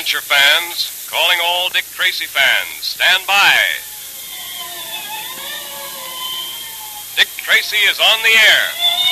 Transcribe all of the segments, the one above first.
adventure fans, calling all Dick Tracy fans. Stand by. Dick Tracy is on the air.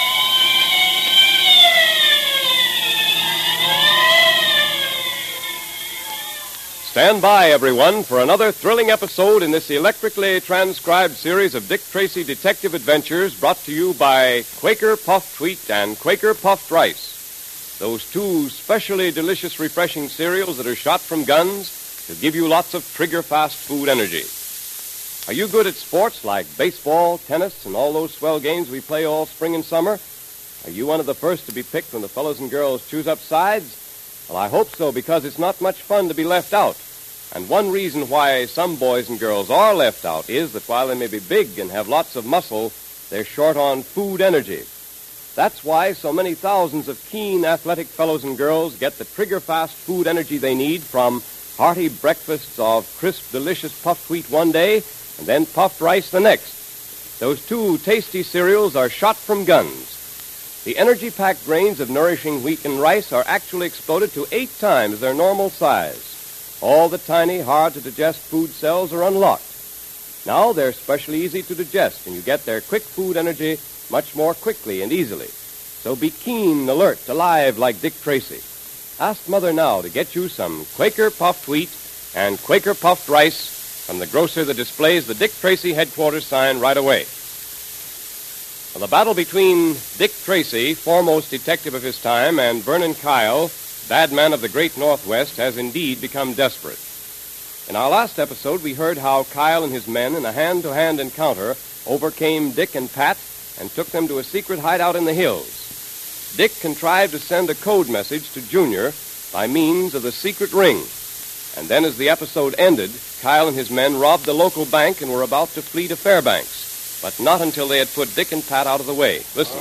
Stand by, everyone, for another thrilling episode in this electrically transcribed series of Dick Tracy detective adventures brought to you by Quaker Puffed Wheat and Quaker Puffed Rice. Those two specially delicious, refreshing cereals that are shot from guns to give you lots of trigger-fast food energy. Are you good at sports like baseball, tennis, and all those swell games we play all spring and summer? Are you one of the first to be picked when the fellows and girls choose up sides? Well, I hope so, because it's not much fun to be left out. And one reason why some boys and girls are left out is that while they may be big and have lots of muscle, they're short on food energy. That's why so many thousands of keen, athletic fellows and girls get the trigger-fast food energy they need from hearty breakfasts of crisp, delicious puffed wheat one day and then puffed rice the next. Those two tasty cereals are shot from guns. The energy-packed grains of nourishing wheat and rice are actually exploded to 8 times their normal size. All the tiny, hard-to-digest food cells are unlocked. Now they're especially easy to digest, and you get their quick food energy much more quickly and easily. So be keen, alert, alive like Dick Tracy. Ask Mother now to get you some Quaker Puffed Wheat and Quaker Puffed Rice from the grocer that displays the Dick Tracy headquarters sign right away. Well, the battle between Dick Tracy, foremost detective of his time, and Vernon Kyle, bad man of the great Northwest, has indeed become desperate. In our last episode, we heard how Kyle and his men, in a hand-to-hand encounter, overcame Dick and Pat and took them to a secret hideout in the hills. Dick contrived to send a code message to Junior by means of the secret ring. And then as the episode ended, Kyle and his men robbed the local bank and were about to flee to Fairbanks. But not until they had put Dick and Pat out of the way. Listen.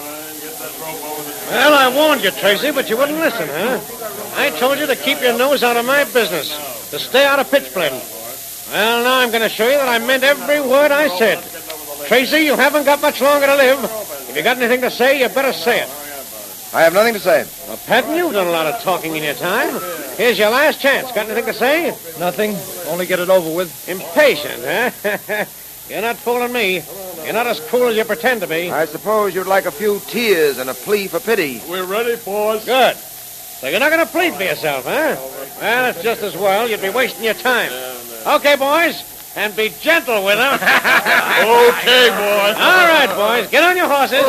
Well, I warned you, Tracy, but you wouldn't listen, huh? I told you to keep your nose out of my business, to stay out of Pitchblende. Well, now I'm going to show you that I meant every word I said. Tracy, you haven't got much longer to live. If you got anything to say, you better say it. I have nothing to say. Well, Patton, you've done a lot of talking in your time. Here's your last chance. Got anything to say? Nothing. Only get it over with. Impatient, huh? You're not fooling me. You're not as cool as you pretend to be. I suppose you'd like a few tears and a plea for pity. We're ready, boys. Good. So you're not going to plead for yourself, huh? Well, it's just as well. You'd be wasting your time. Okay, boys. And be gentle with them. Okay, boys. All right, boys. Get on your horses.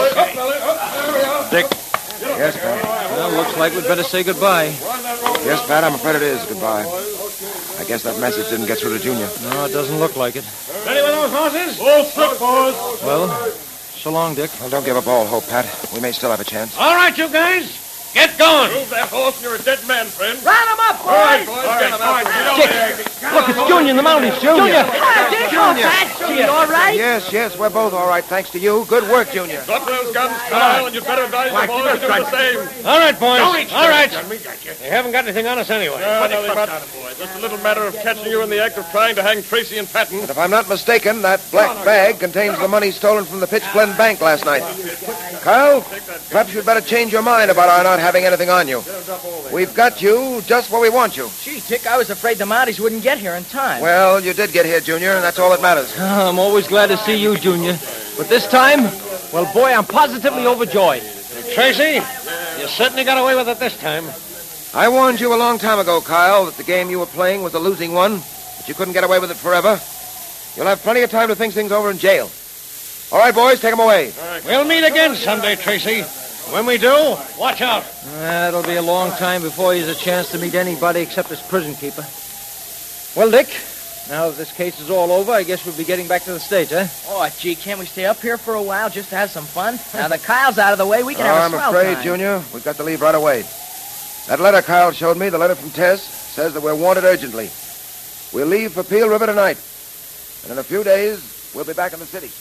Dick. Yes, Pat. Well, looks like we'd better say goodbye. Yes, Pat, I'm afraid it is. Goodbye. I guess that message didn't get through to Junior. No, it doesn't look like it. Ready with those horses? All set, boys. Well, so long, Dick. Well, don't give up all hope, Pat. We may still have a chance. All right, you guys. Get going. Move that horse and you're a dead man, friend. Round him up, boys! All right, boys. Get him out. Look, it's Junior in the mountains. Junior! Hi, Dick. Oh, Pat. You all right? Yes, we're both all right, thanks to you. Good work, Junior. Drop those guns, Kyle, and you'd better advise the boys to do the same. All right, boys. All right. You haven't got anything on us anyway. Nothing about it, boys. Just a little matter of catching you in the act of trying to hang Tracy and Patton. But if I'm not mistaken, that black bag contains the money stolen from the Pitchblende Bank last night. Kyle, perhaps you'd better change your mind about our not having anything on you. We've got you just where we want you. Gee, Dick, I was afraid the Mounties wouldn't get here in time. Well, you did get here, Junior, and that's all that matters. I'm always glad to see you, Junior. But this time, well, boy, I'm positively overjoyed. Tracy, you certainly got away with it this time. I warned you a long time ago, Kyle, that the game you were playing was a losing one, but you couldn't get away with it forever. You'll have plenty of time to think things over in jail. All right, boys, take them away. We'll meet again someday, Tracy. When we do, watch out. It'll be a long time before he has a chance to meet anybody except his prison keeper. Well, Dick, now that this case is all over, I guess we'll be getting back to the States, eh? Oh, gee, can't we stay up here for a while just to have some fun? Now that Kyle's out of the way, we can have a swell I'm afraid, time. Junior, we've got to leave right away. That letter Kyle showed me, the letter from Tess, says that we're wanted urgently. We'll leave for Peel River tonight. And in a few days, we'll be back in the city.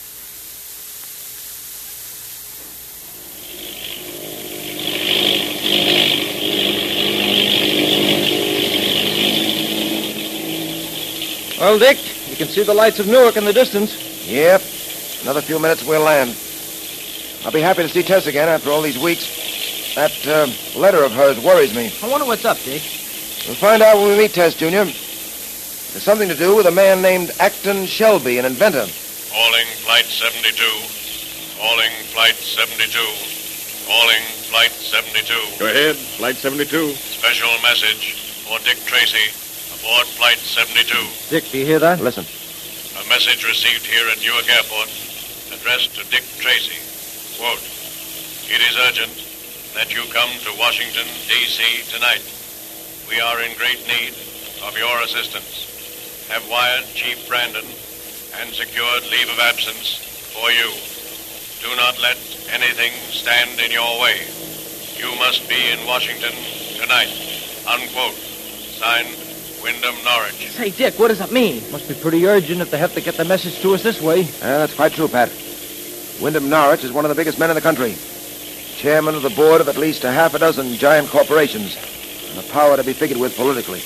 Well, Dick, you can see the lights of Newark in the distance. Yep. Another few minutes, we'll land. I'll be happy to see Tess again after all these weeks. That letter of hers worries me. I wonder what's up, Dick. We'll find out when we meet, Tess, Junior. There's something to do with a man named Acton Shelby, an inventor. Calling Flight 72. Calling Flight 72. Calling Flight 72. Go ahead, Flight 72. Special message for Dick Tracy aboard Flight 72. Dick, do you hear that? Listen. A message received here at Newark Airport addressed to Dick Tracy. Quote, "It is urgent that you come to Washington, D.C. tonight. We are in great need of your assistance. Have wired Chief Brandon and secured leave of absence for you. Do not let anything stand in your way. You must be in Washington tonight." Unquote. Signed, Wyndham Norwich. Say, Dick, what does it mean? Must be pretty urgent if they have to get the message to us this way. That's quite true, Pat. Wyndham Norwich is one of the biggest men in the country. Chairman of the board of at least a half a dozen giant corporations. And a power to be figured with politically.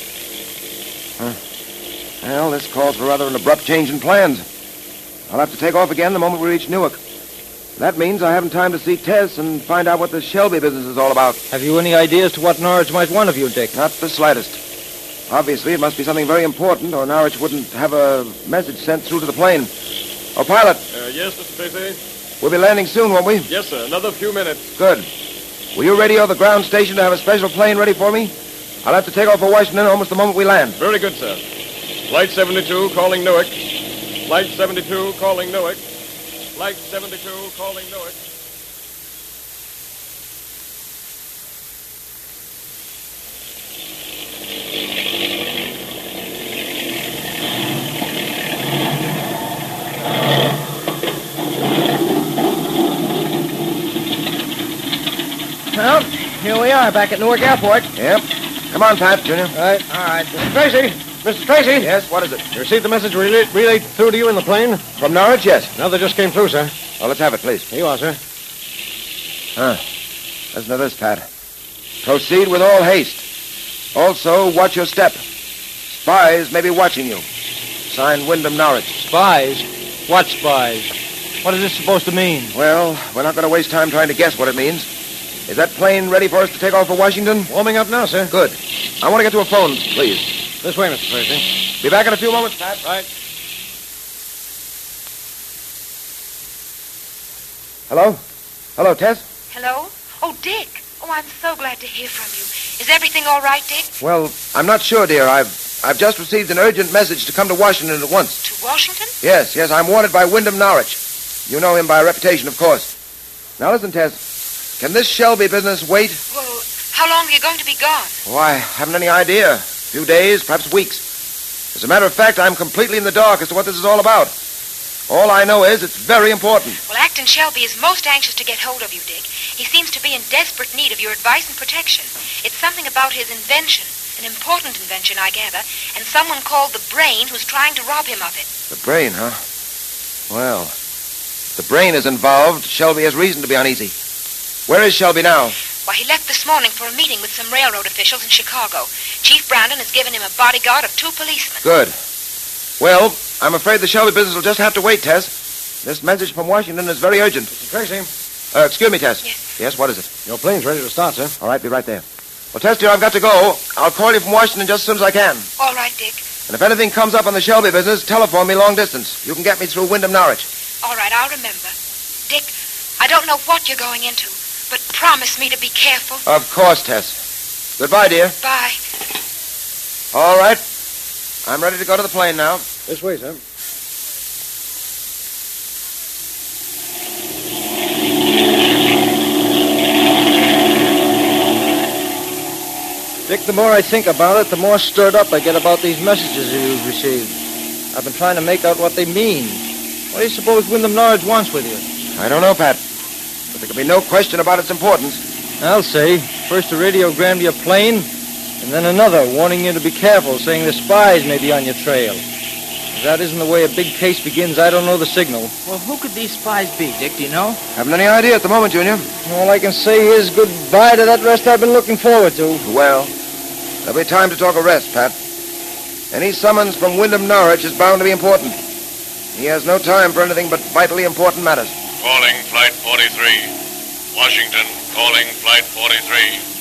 Well, this calls for rather an abrupt change in plans. I'll have to take off again the moment we reach Newark. That means I haven't time to see Tess and find out what this Shelby business is all about. Have you any idea as to what Norwich might want of you, Dick? Not the slightest. Obviously, it must be something very important, or Norwich wouldn't have a message sent through to the plane. Oh, pilot, Yes, Mr. Tracy? we'll be landing soon, won't we? Yes, sir. Another few minutes. Good. Will you radio the ground station to have a special plane ready for me? I'll have to take off for Washington almost the moment we land. Very good, sir. Flight 72 calling Newark. Flight 72 calling Newark. Flight 72 calling Newark. Well, here we are back at Newark Airport. Yep. Come on, Pat, Junior. All right. Mr. Tracy! Mr. Tracy! Yes, what is it? You received the message relayed through to you in the plane? From Norwich, yes. Another just came through, sir. Oh, let's have it, please. Here you are, sir. Listen to this, Pat. Proceed with all haste. Also, watch your step. Spies may be watching you. Signed, Wyndham Norwich. Spies? What spies? What is this supposed to mean? Well, we're not going to waste time trying to guess what it means. Is that plane ready for us to take off for Washington? Warming up now, sir. Good. I want to get to a phone, please. This way, Mr. Tracy. Be back in a few moments, Pat. Right. Hello? Hello, Tess? Hello? Oh, Dick. Oh, I'm so glad to hear from you. Is everything all right, Dick? Well, I'm not sure, dear. I've just received an urgent message to come to Washington at once. To Washington? Yes, I'm wanted by Wyndham Norwich. You know him by reputation, of course. Now listen, Tess. Can this Shelby business wait? Well, how long are you going to be gone? Oh, I haven't any idea. A few days, perhaps weeks. As a matter of fact, I'm completely in the dark as to what this is all about. All I know is it's very important. Well, Acton Shelby is most anxious to get hold of you, Dick. He seems to be in desperate need of your advice and protection. It's something about his invention, an important invention, I gather, and someone called the Brain who's trying to rob him of it. The Brain, huh? Well, if the Brain is involved, Shelby has reason to be uneasy. Where is Shelby now? Why, he left this morning for a meeting with some railroad officials in Chicago. Chief Brandon has given him a bodyguard of 2 policemen. Good. Well, I'm afraid the Shelby business will just have to wait, Tess. This message from Washington is very urgent. Mr. Tracy. Excuse me, Tess. Yes. Yes, what is it? Your plane's ready to start, sir. All right, be right there. Well, Tess, dear, I've got to go. I'll call you from Washington just as soon as I can. All right, Dick. And if anything comes up on the Shelby business, telephone me long distance. You can get me through Wyndham Norwich. All right, I'll remember. Dick, I don't know what you're going into, but promise me to be careful. Of course, Tess. Goodbye, dear. Bye. All right. I'm ready to go to the plane now. This way, sir. Dick, the more I think about it, the more stirred up I get about these messages you've received. I've been trying to make out what they mean. What do you suppose Wyndham Norwich wants with you? I don't know, Pat. But there can be no question about its importance. I'll say. First a radiogrammed your plane, and then another warning you to be careful, saying the spies may be on your trail. If that isn't the way a big case begins, I don't know the signal. Well, who could these spies be, Dick? Do you know? Haven't any idea at the moment, Junior. All I can say is goodbye to that rest I've been looking forward to. Well, there'll be time to talk arrest, Pat. Any summons from Wyndham Norwich is bound to be important. He has no time for anything but vitally important matters. Calling Flight 43. Washington, calling Flight 43.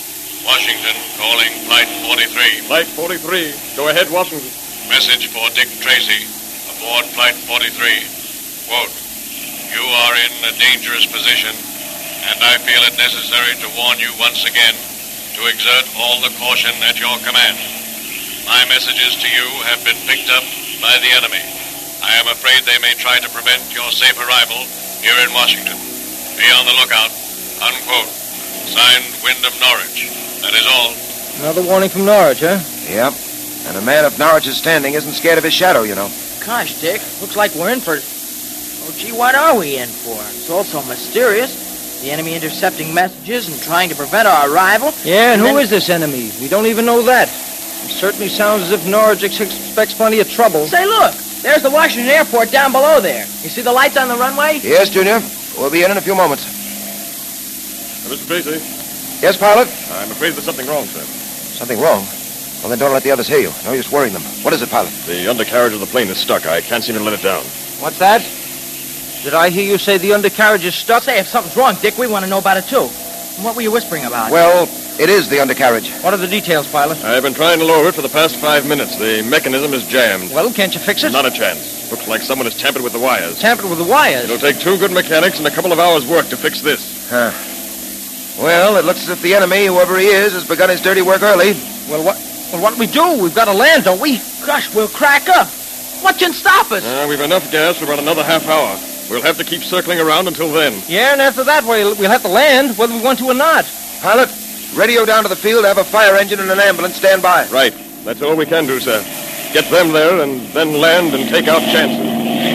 Washington, calling Flight 43. Flight 43. Go ahead, Washington. Message for Dick Tracy, aboard Flight 43. Quote, you are in a dangerous position, and I feel it necessary to warn you once again to exert all the caution at your command. My messages to you have been picked up by the enemy. I am afraid they may try to prevent your safe arrival here in Washington. Be on the lookout. Unquote. Signed, Wyndham Norwich. That is all. Another warning from Norwich, huh? Yep. And a man of Norwich's standing isn't scared of his shadow, you know. Gosh, Dick, looks like we're in for... Oh, gee, what are we in for? It's all so mysterious. The enemy intercepting messages and trying to prevent our arrival. Yeah, and who is this enemy? We don't even know that. It certainly sounds as if Norwich expects plenty of trouble. Say, look, there's the Washington Airport down below there. You see the lights on the runway? Yes, Junior. We'll be in a few moments. Mr. Tracy, Yes, pilot? I'm afraid there's something wrong, sir. Something wrong? Well, then don't let the others hear you. No use worrying them. What is it, pilot? The undercarriage of the plane is stuck. I can't seem to let it down. What's that? Did I hear you say the undercarriage is stuck? Say, if something's wrong, Dick, we want to know about it, too. What were you whispering about? Well, it is the undercarriage. What are the details, pilot? I've been trying to lower it for the past 5 minutes. The mechanism is jammed. Well, can't you fix it? Not a chance. Looks like someone has tampered with the wires. Tampered with the wires? It'll take 2 good mechanics and a couple of hours' work to fix this. Huh. Well, it looks as if the enemy, whoever he is, has begun his dirty work early. Well, what do we do? We've got to land, don't we? Gosh, we'll crack up. What can stop us? We've enough gas for about another half hour. We'll have to keep circling around until then. Yeah, and after that, we'll have to land, whether we want to or not. Pilot, radio down to the field to have a fire engine and an ambulance stand by. Right. That's all we can do, sir. Get them there and then land and take out chances.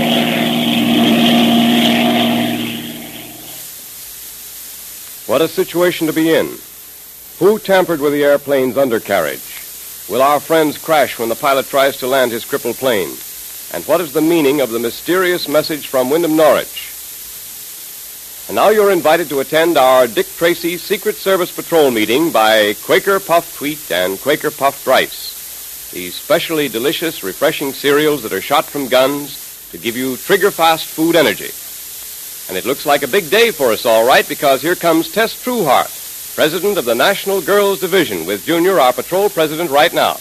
What a situation to be in. Who tampered with the airplane's undercarriage? Will our friends crash when the pilot tries to land his crippled plane? And what is the meaning of the mysterious message from Wyndham Norwich? And now you're invited to attend our Dick Tracy Secret Service Patrol meeting by Quaker Puffed Wheat and Quaker Puffed Rice. These specially delicious, refreshing cereals that are shot from guns to give you trigger-fast food energy. And it looks like a big day for us, all right, because here comes Tess Trueheart, president of the National Girls Division, with Junior, our patrol president, right now.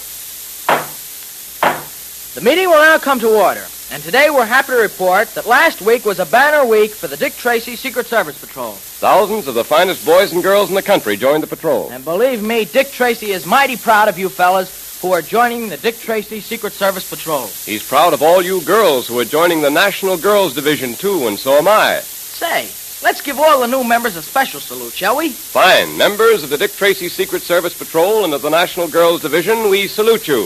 The meeting will now come to order. And today we're happy to report that last week was a banner week for the Dick Tracy Secret Service Patrol. Thousands of the finest boys and girls in the country joined the patrol. And believe me, Dick Tracy is mighty proud of you fellas who are joining the Dick Tracy Secret Service Patrol. He's proud of all you girls who are joining the National Girls Division, too, and so am I. Say, let's give all the new members a special salute, shall we? Fine. Members of the Dick Tracy Secret Service Patrol and of the National Girls Division, we salute you.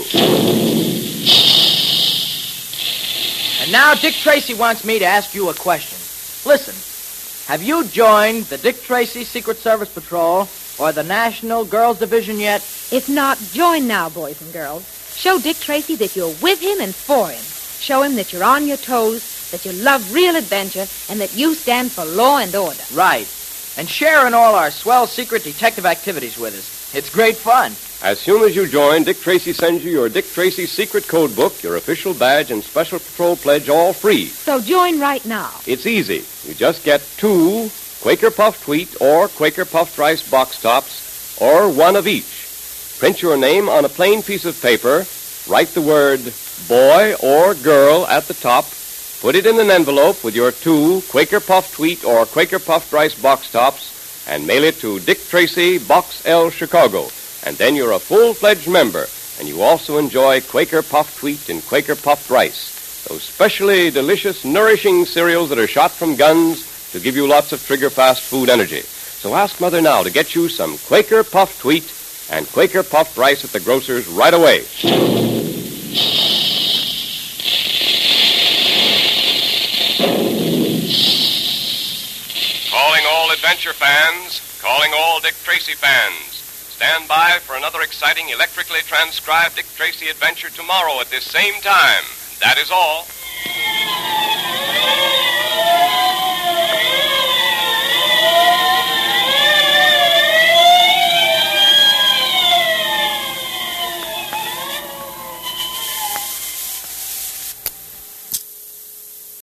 And now Dick Tracy wants me to ask you a question. Listen, have you joined the Dick Tracy Secret Service Patrol or the National Girls Division yet? If not, join now, boys and girls. Show Dick Tracy that you're with him and for him. Show him that you're on your toes, that you love real adventure, and that you stand for law and order. Right. And share in all our swell secret detective activities with us. It's great fun. As soon as you join, Dick Tracy sends you your Dick Tracy Secret Code Book, your official badge, and Special Patrol Pledge, all free. So join right now. It's easy. You just get 2 Quaker Puffed Wheat or Quaker Puffed Rice box tops, or 1 of each. Print your name on a plain piece of paper, write the word boy or girl at the top, put it in an envelope with your 2 Quaker Puffed Wheat or Quaker Puffed Rice box tops, and mail it to Dick Tracy, Box L, Chicago. And then you're a full-fledged member, and you also enjoy Quaker Puffed Wheat and Quaker Puffed Rice, those specially delicious, nourishing cereals that are shot from guns to give you lots of trigger-fast food energy. So ask Mother now to get you some Quaker Puffed Wheat and Quaker Puffed Rice at the grocer's right away. Calling all adventure fans, calling all Dick Tracy fans. Stand by for another exciting electrically transcribed Dick Tracy adventure tomorrow at this same time. That is all.